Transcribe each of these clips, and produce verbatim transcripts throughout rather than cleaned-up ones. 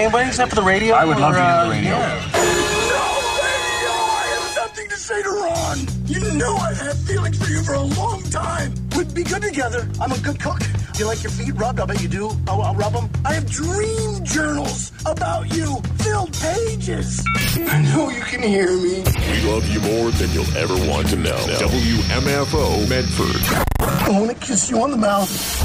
anybody except for the radio? I would or, love to uh, hear the radio. Yeah. I have something to say to Ron. You know I've had feelings for you for a long time. We'd be good together. I'm a good cook. Do you like your feet rubbed? I bet you do. I'll, I'll rub them. I have dream journals about you. Filled pages. I know you can hear me. We love you more than you'll ever want to know. W M F O Medford. I want to kiss you on the mouth.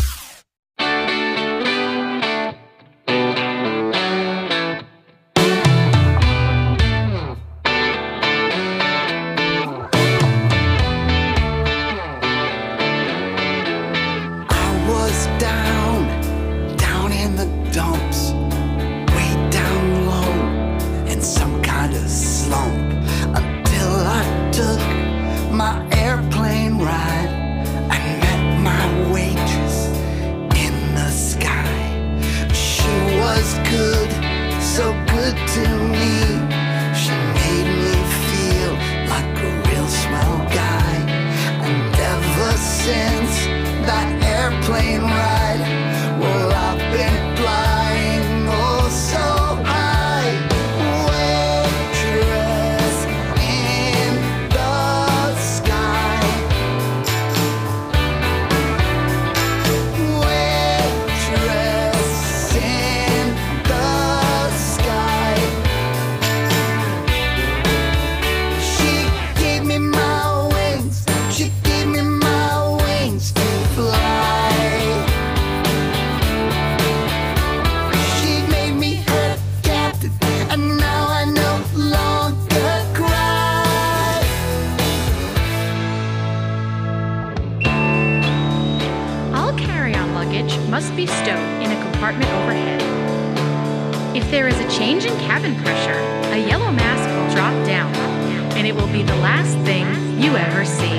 Must be stowed in a compartment overhead. If there is a change in cabin pressure, a yellow mask will drop down, and it will be the last thing you ever see.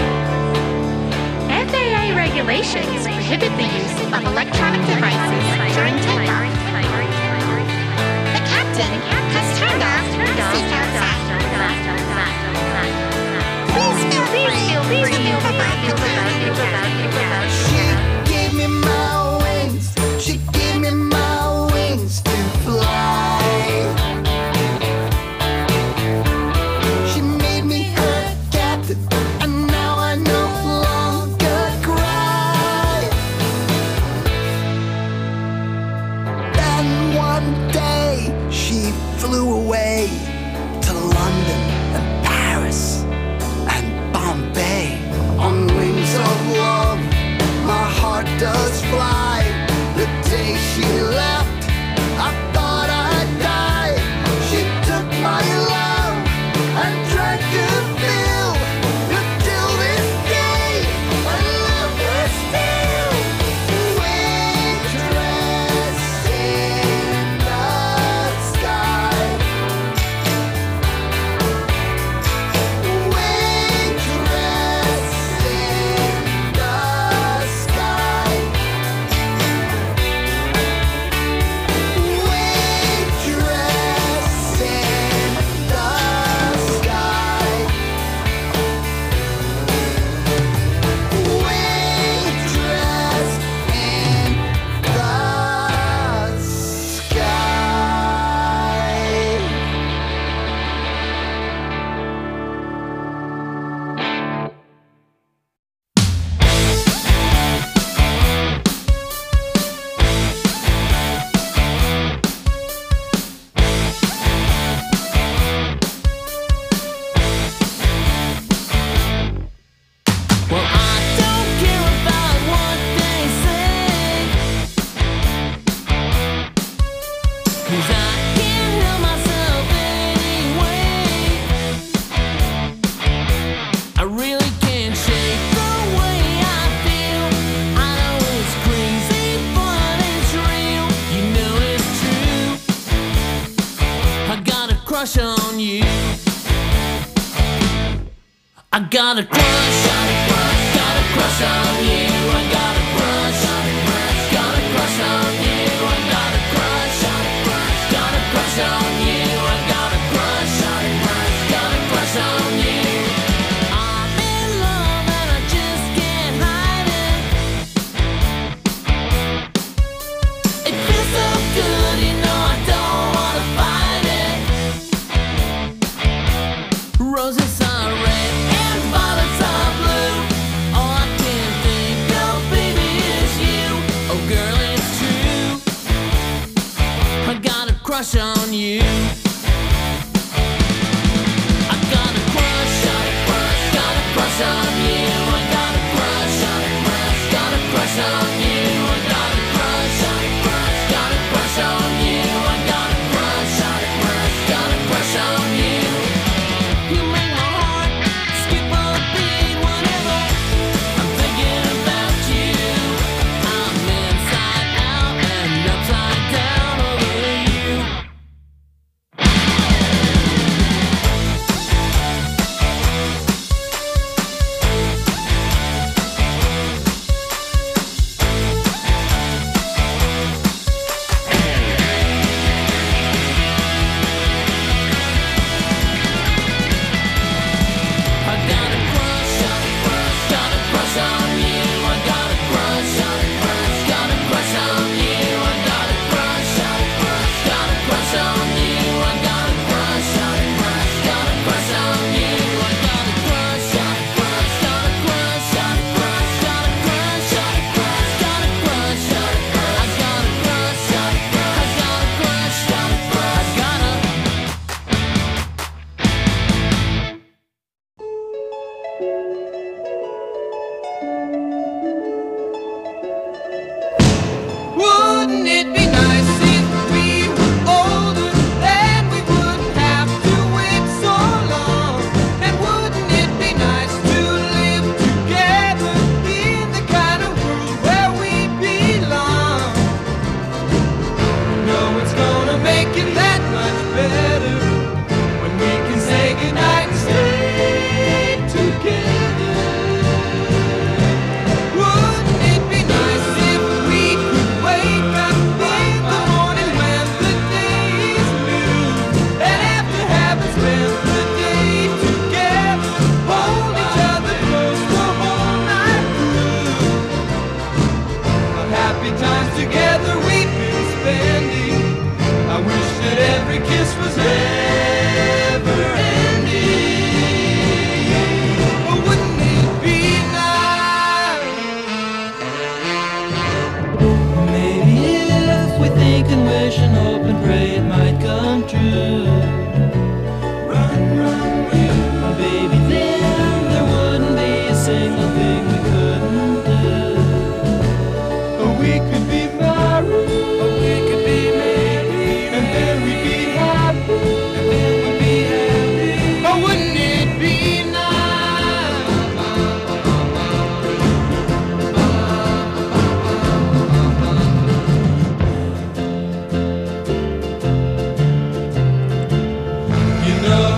F A A regulations prohibit the use of electronic devices during takeoff. The captain has turned off seatbelt sign. Please feel free to breathe about the cabin. She gave me my wings. She gave me my wings to fly. She made me her captain, and now I no longer cry. Then one day she flew away to London and Paris and Bombay on wings of love. My heart does fly. The day she left, I thought I'd die. She took my love and drank to fill. Until this day, I love her still. Waitress in the sky. Waitress in the sky. Waitress in the sky. Waitress in the Well, I don't care about what they say, 'cause I can't help myself anyway. I really can't shake the way I feel. I know it's crazy, but it's real. You know it's true. I got a crush on you. I got a crush, got a crush, got a crush on you. I got a crush, got a crush on you. I got a crush, got a crush on you. I got a crush, got a crush on you. I'm in love and I just can't hide it. It feels so good, you know I don't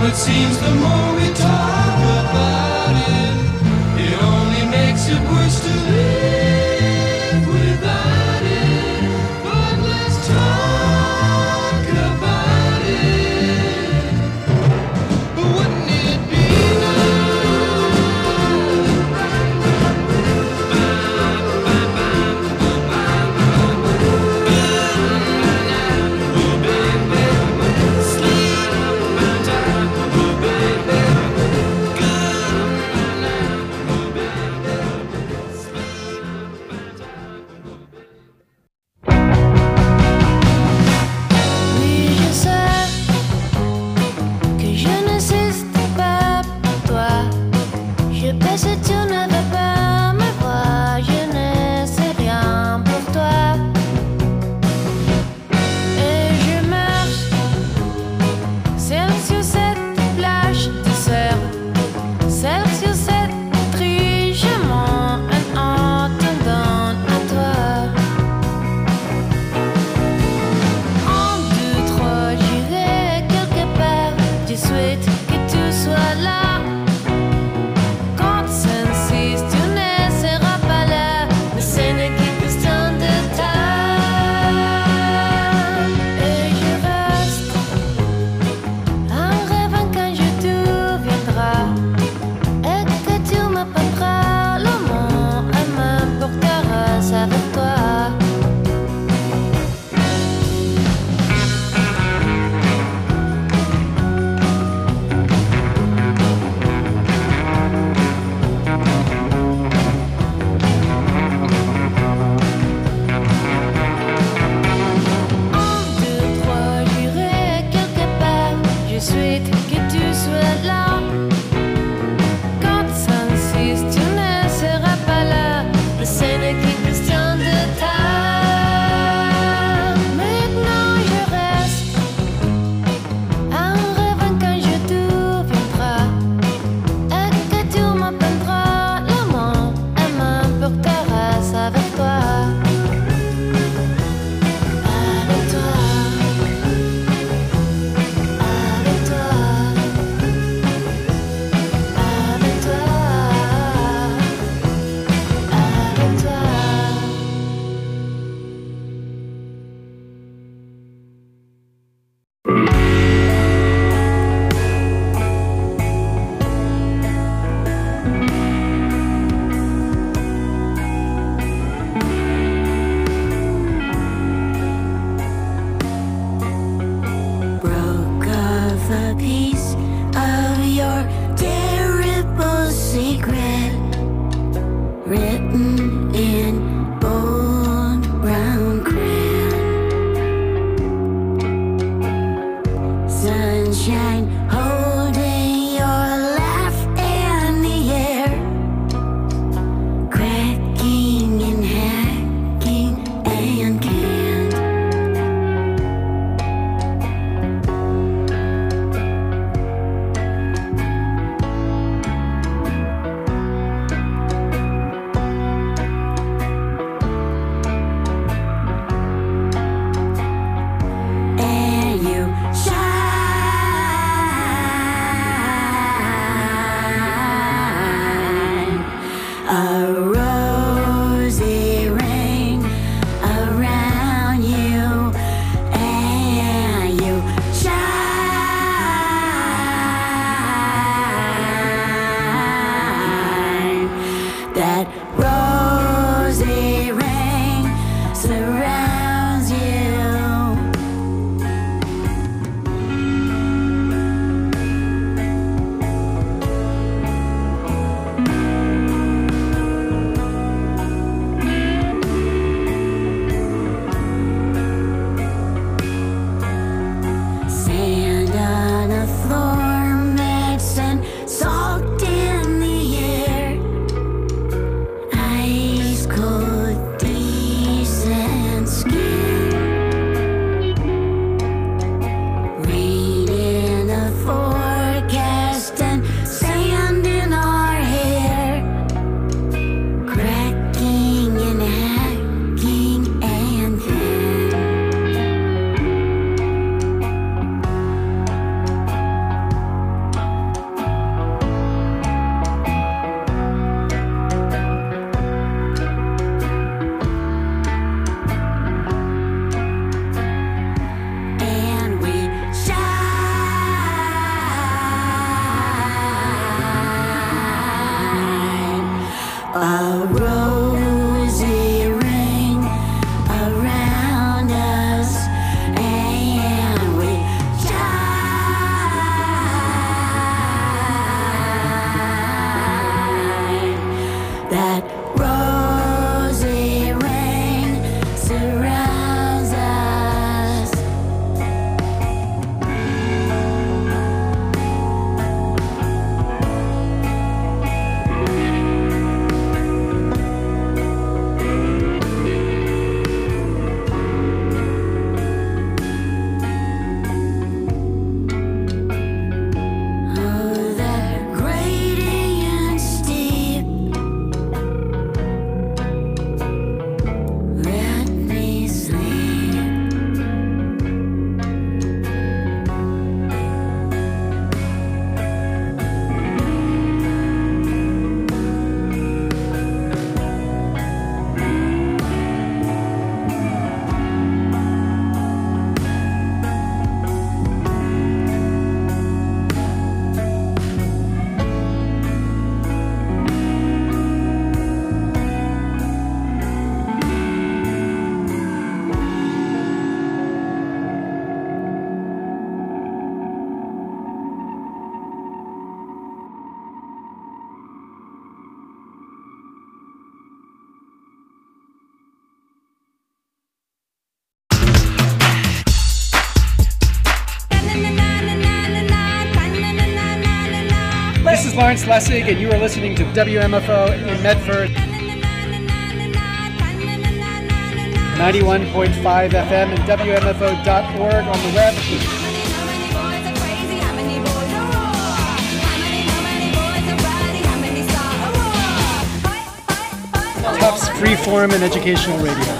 it seems the more we talk about it, it only makes it worse to live without it. But let's talk about it. Wouldn't it be Lawrence Lessig, and you are listening to W M F O in Medford, ninety-one point five F M and W M F O dot org on the web. Tufts Freeform and Educational Radio.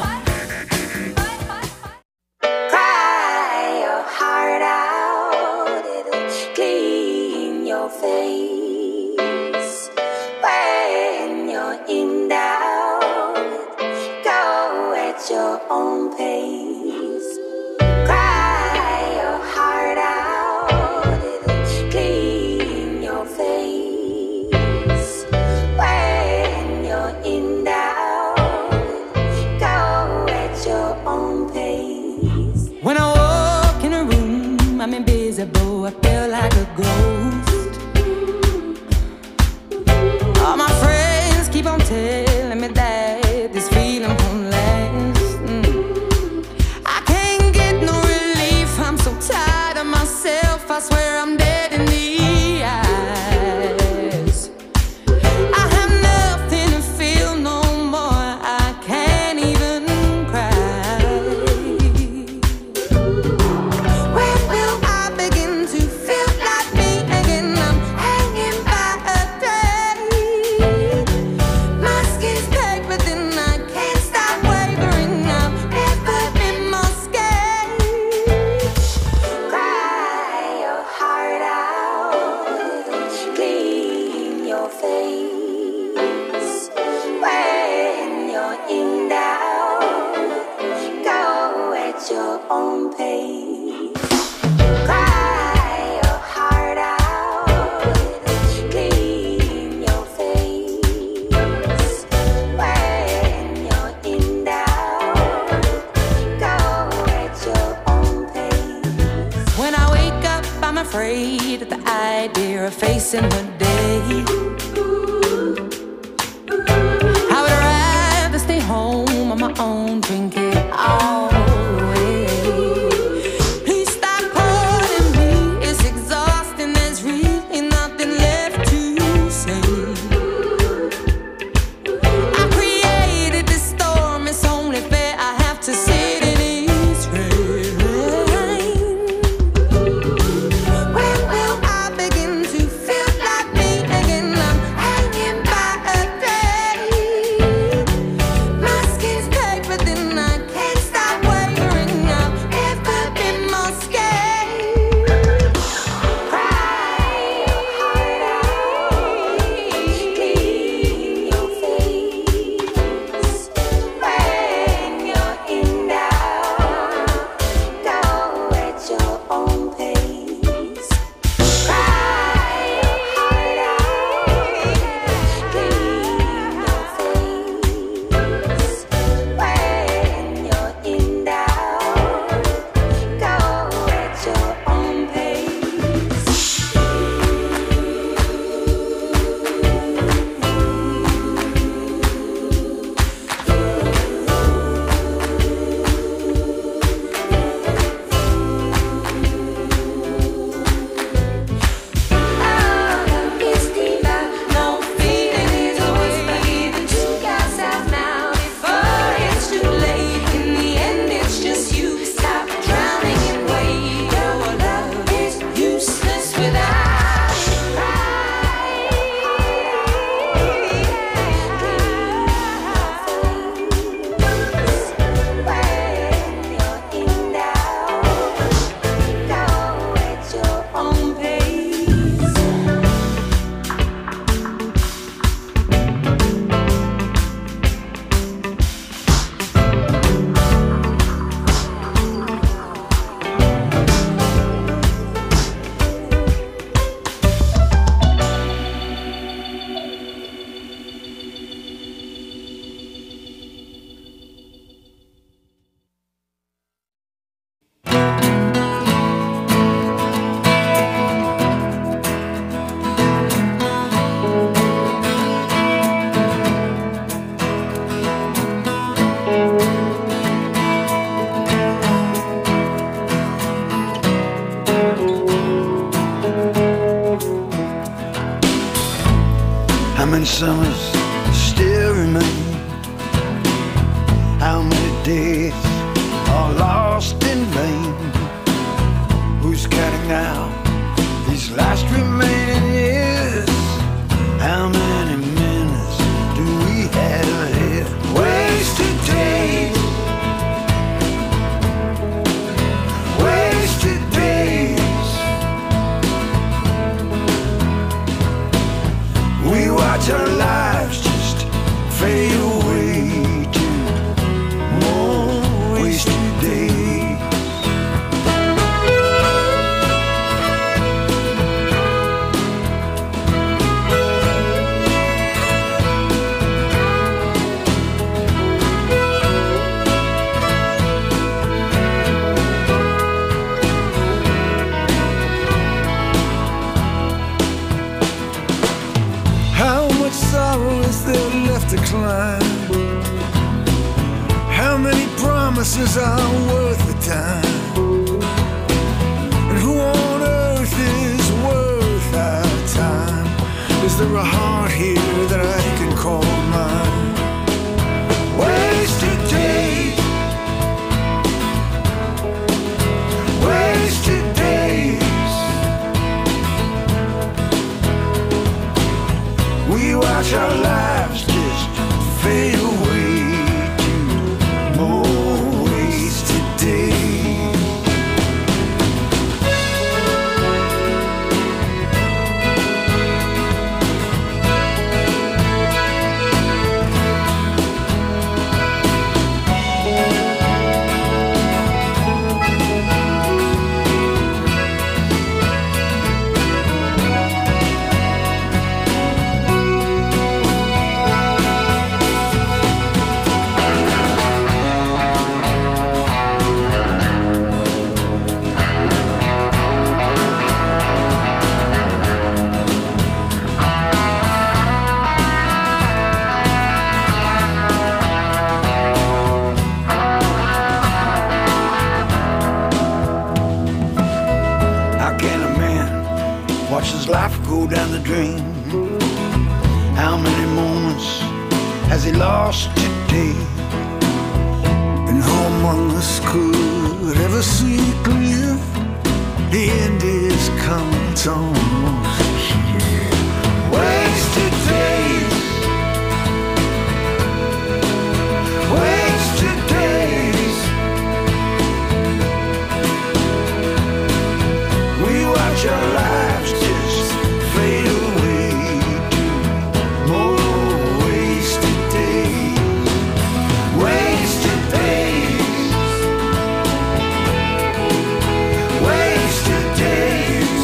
Cry your heart out, it'll clean your face. When you're in doubt, go at your own pace. Cry your heart out, it'll clean your face. When you're in doubt, go at your own pace. When I walk in a room, I'm invisible, I feel like a ghost. All my friends keep on telling me that this feeling won't last. mm. I can't get no relief, I'm so tired of myself, I swear I'm dead in the eyes. I have nothing to feel no more, I can't even cry. When will I begin to feel like me again? I'm hanging by a thread. My skin's packed, but then I can't stop wavering. I've never been more scared. Cry your heart out, clean your face. When you're in doubt, go at your own pace. Cry your heart out, clean your face. When you're in doubt, go at your own pace. When I wake up, I'm afraid at the idea of facing the day. I would rather stay home on my own, drink it all away. Please stop calling me, it's exhausting, there's really nothing left to say. I created this storm, it's only fair I have to sit in its rain. When will I begin to feel like me again? I'm hanging by a thread. My skin's packed, but then I can't many summers still remain? How many days are lost in vain? Who's counting out these last remaining years? How many minutes do we have ahead? Wasted days, wasted days. We watch our lives just fade away to more wasted days. To climb. How many promises are worth the time? And who on earth is worth our time? Is there a heart here that I can call mine? Wasted days, wasted days. We watch our lives fade away to more wasted days. Life go down the drain. How many moments has he lost today? And who among us could ever see clear? The end is coming, it's almost here. Wasted days, wasted days. We watch our lives fade away to more wasted days, wasted days, wasted days.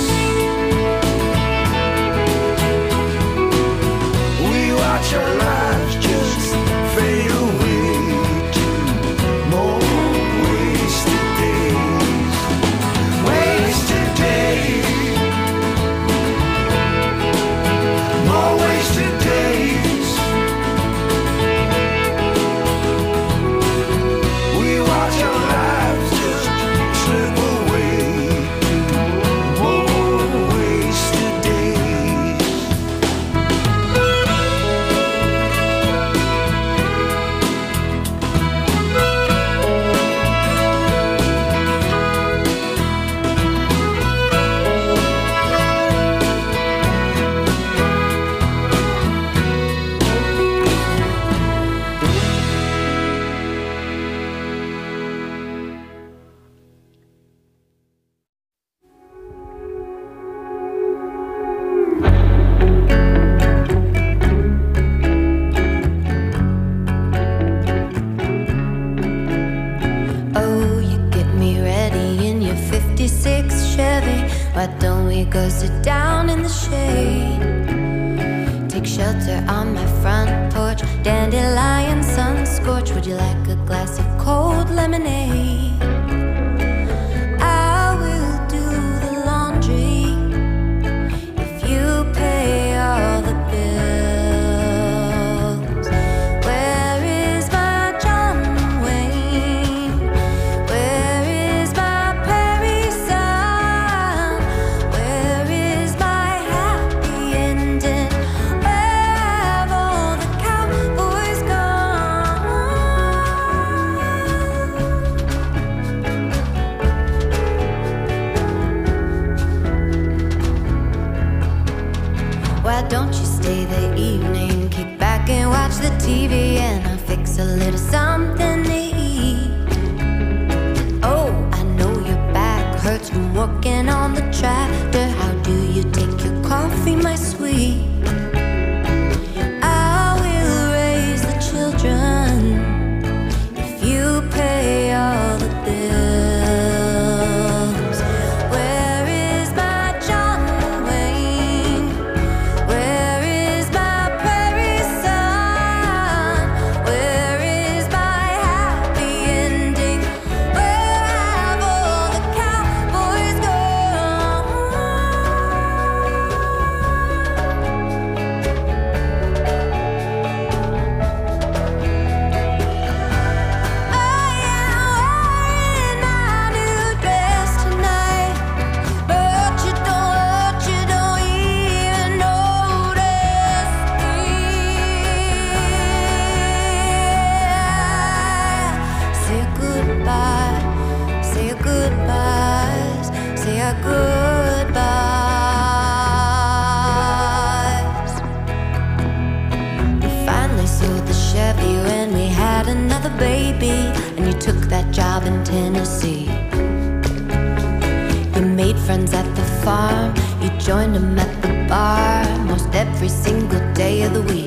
We watch our lives just fade away to more wasted days, wasted days. Wasted days. We watch our lives just slip away to more wasted days. Why don't we go sit down in the shade? Take shelter on my front porch. Dandelion sun scorch. Would you like a glass of cold lemonade? I will do the laundry if you pay all the bills. Where is my John Wayne? Where is my Perry son? Where is my happy ending? Where Why don't you stay the evening? Kick back and watch the T V, and I'll fix a little something to eat. Oh, I know your back hurts from working on the tractor. How do you take your coffee, my sweet? I will raise the children if you pay all the bills. Where is my John Wayne? Where is my prairie son? Where is my happy ending? Where have all the cowboys gone? I am wearing my new dress tonight, but you don't, you don't even notice me. Say goodbye, say goodbyes, say our goodbyes. We finally sold the Chevy when we had another baby, and you took that job in Tennessee. You made friends at the farm, you joined them at the bar most every single day of the week.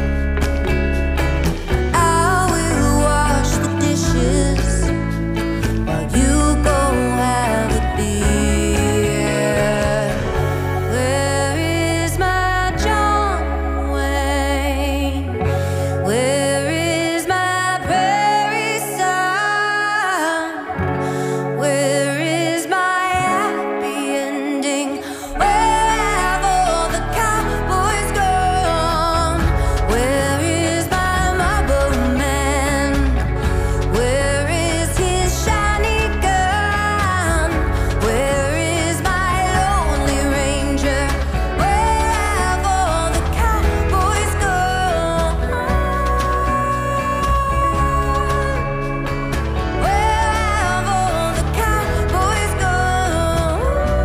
I will wash the dishes while you go have a beer. Where is my John Wayne? Where is my prairie son? Where is my happy ending? Where have all the cowboys gone? Where is my marble man? Where is his shiny gun? Where is my lonely ranger? Where have all the cowboys gone? Where have all the cowboys gone?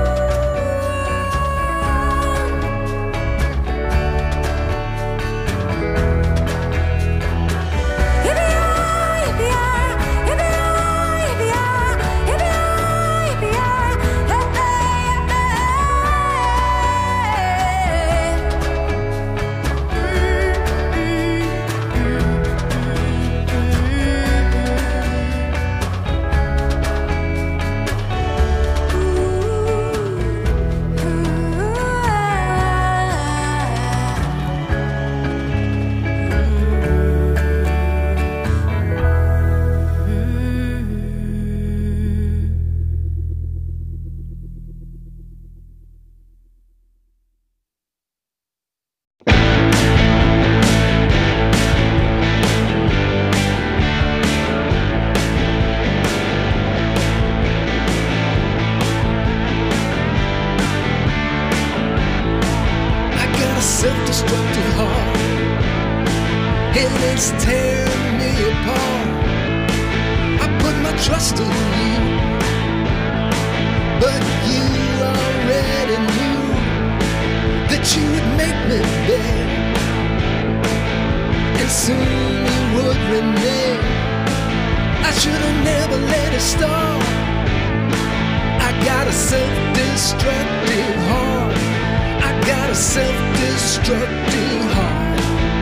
I got a self-destructive heart, and it's tearing me apart. I put my trust in you, but you already knew that you would make me beg, and soon you would renege. I should have never let it start. I got a self-destructive heart. I got a self-destructive heart.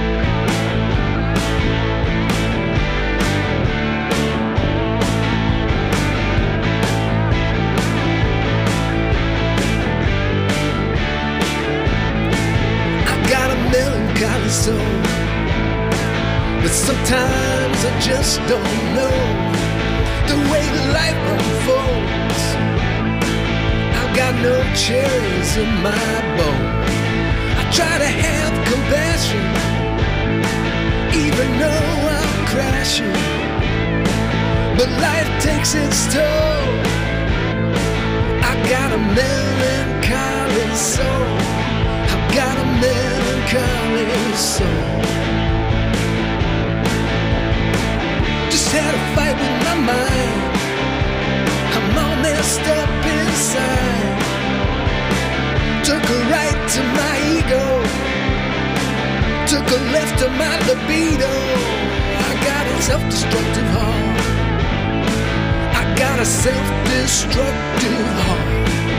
I got a melancholy soul, but sometimes I just don't know the way life unfolds. I've got no cherries in my bowl. I try to have compassion, even though I'm crashing, but life takes its toll. I got a melancholy soul. I've got a melancholy soul. Just had a fight with my mind. I'm all messed up inside. Took a right to my ego. got a self-destructive heart.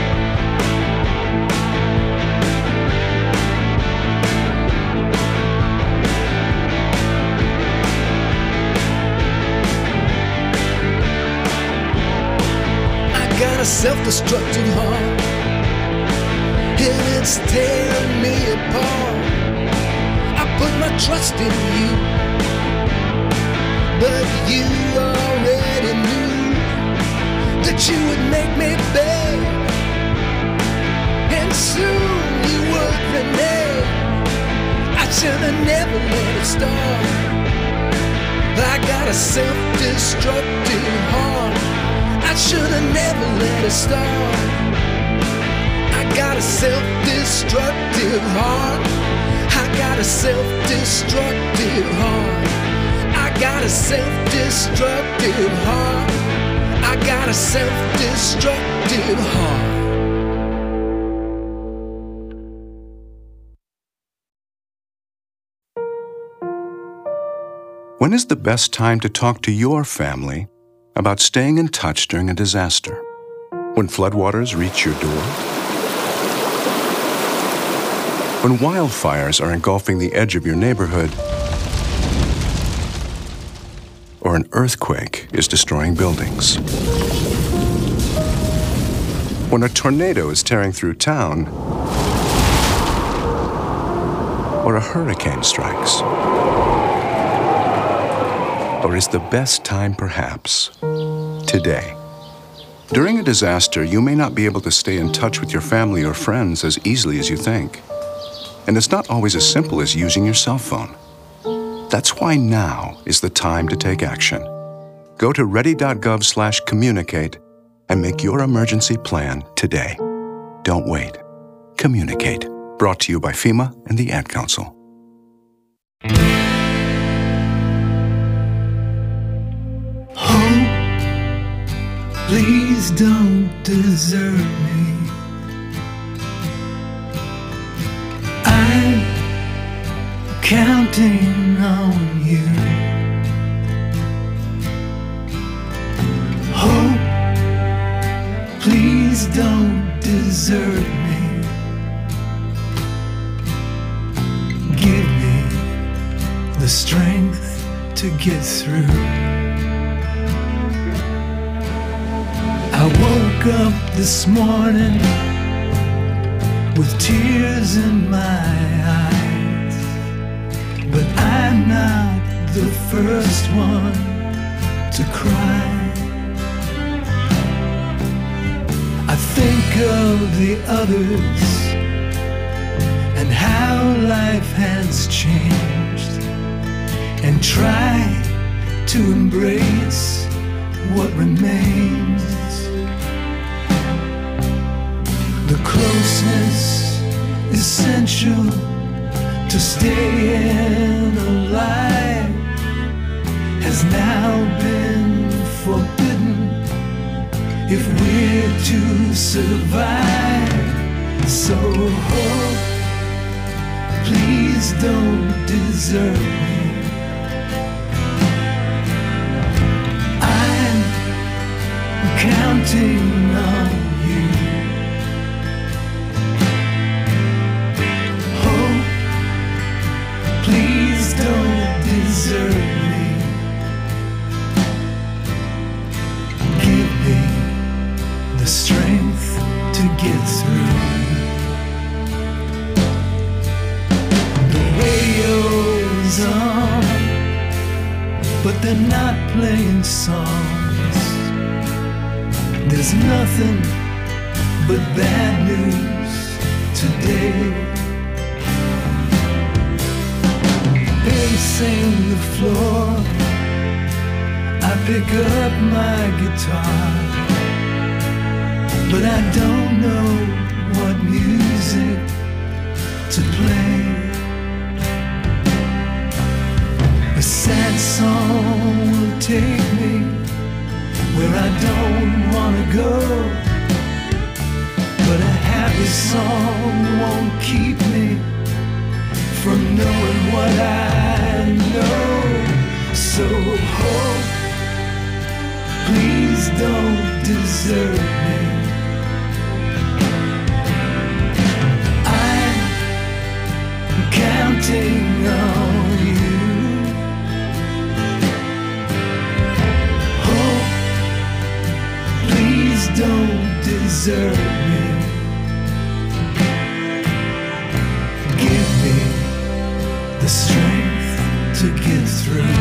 I got a self-destructive heart, and it's tearing me apart. I put my trust in you, but you already knew that you would make me beg, and soon you would renege. I should have never let it start. I got a self-destructive heart. I should have never let it start. I got a self-destructive heart. I got a self-destructive heart. I got a self-destructive heart. I got a self-destructive heart. When is the best time to talk to your family about staying in touch during a disaster? When floodwaters reach your door? When wildfires are engulfing the edge of your neighborhood? Or an earthquake is destroying buildings? When a tornado is tearing through town? Or a hurricane strikes? Or is the best time perhaps today? During a disaster, you may not be able to stay in touch with your family or friends as easily as you think. And it's not always as simple as using your cell phone. That's why now is the time to take action. Go to ready.gov slash communicate and make your emergency plan today. Don't wait. Communicate. Brought to you by FEMA and the Ad Council. Hope, please don't desert me. I'm counting on you. Hope, please don't desert me. Give me the strength to get through. I woke up this morning with tears in my eyes, but I'm not the first one to cry. I think of the others and how life has changed, and try to embrace what remains. The closeness essential to staying alive has now been forbidden if we're to survive. So hope, please don't desert me. I'm counting on you. Hope, please don't desert me. Give me the strength to get through. The radio's on, but they're not playing songs. There's nothing but bad news today. Pacing the floor, I pick up my guitar, but I don't know what music to play. A sad song will take me where I don't wanna go, but a happy song won't keep me from knowing what I know. So hope, please don't desert me. Give me the strength to get through.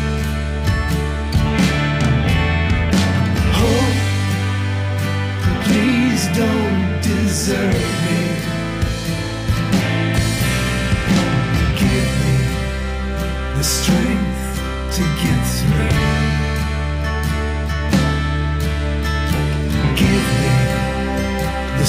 Hope, please don't desert me. Give me the strength to get through. Give me the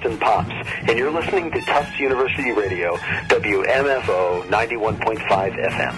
and Pops, and you're listening to Tufts University Radio, W M F O ninety-one point five F M.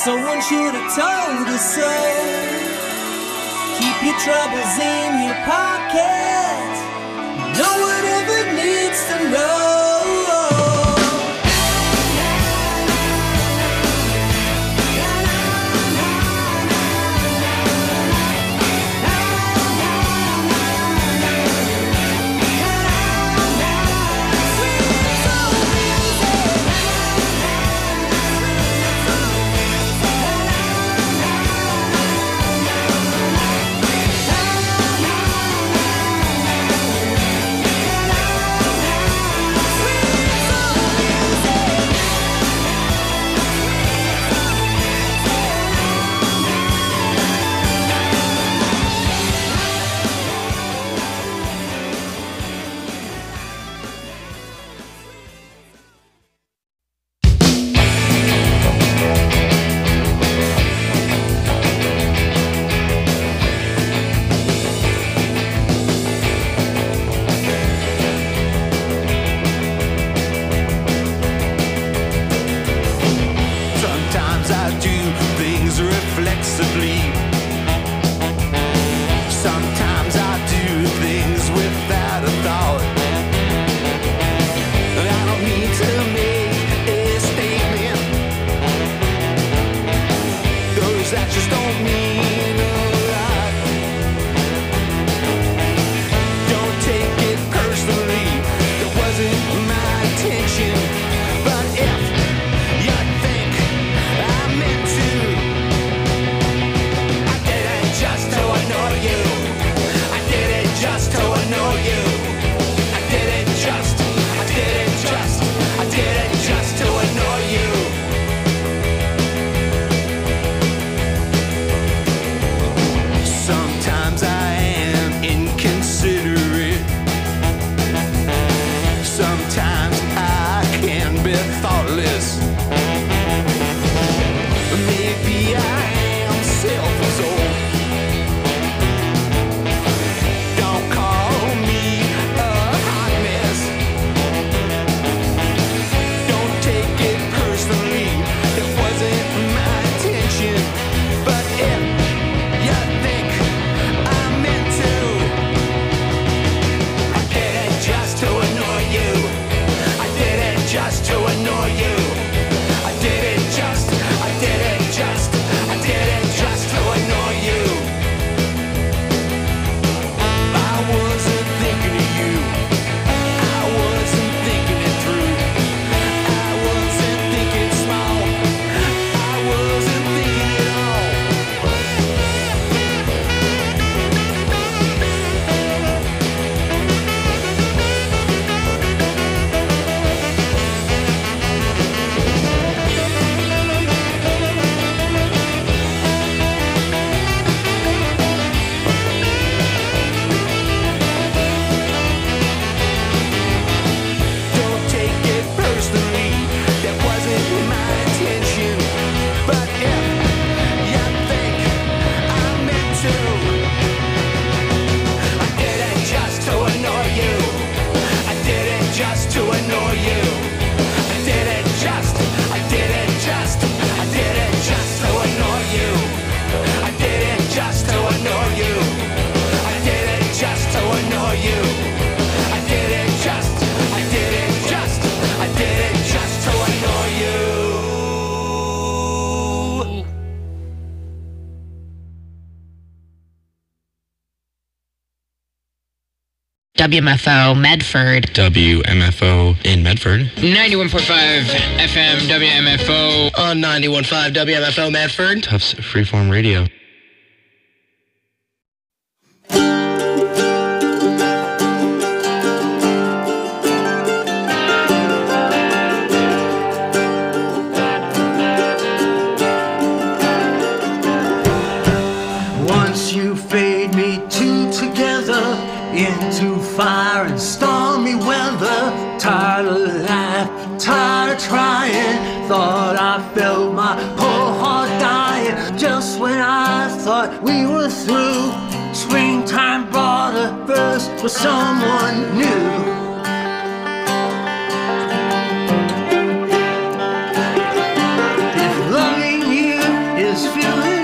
Someone should have told us so. Keep your troubles in your pocket. No one ever needs to know. W M F O Medford. W M F O in Medford. ninety-one point five F M W M F O. On ninety-one point five W M F O Medford. Tufts Freeform Radio. Once you fade me two together into fire and stormy weather. Tired of life, tired of trying. Thought I felt my whole heart dying. Just when I thought we were through, springtime brought a burst for someone new.